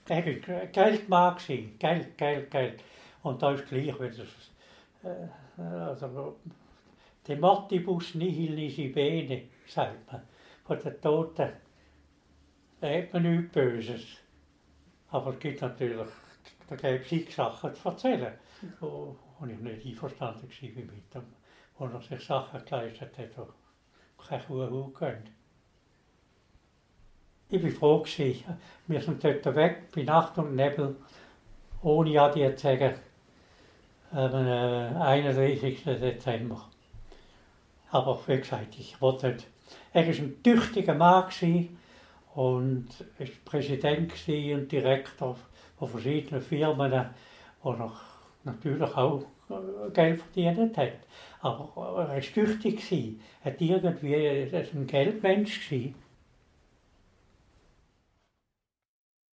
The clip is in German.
Er war Geldmann, Geld, Geld, Geld. Und da ist gleich wieder, also, de mortibus nihil nisi bene, sagt man. Von den Toten hat man nichts Böses. Aber es gibt natürlich, da gäbe es zig Sachen zu erzählen, wo ich nicht einverstanden war mit dem, wo er sich Sachen geleistet hat, die keine Kuh können. Ich war froh. Wir sind dort weg, bei Nacht und Nebel, ohne Adi zu sagen, am 31. Dezember. Aber wie gesagt, ich wollte nicht. Er war ein tüchtiger Mann und war Präsident und Direktor von verschiedenen Firmen, wo er natürlich auch Geld verdient hat. Aber er war tüchtig, er war irgendwie ein Geldmensch.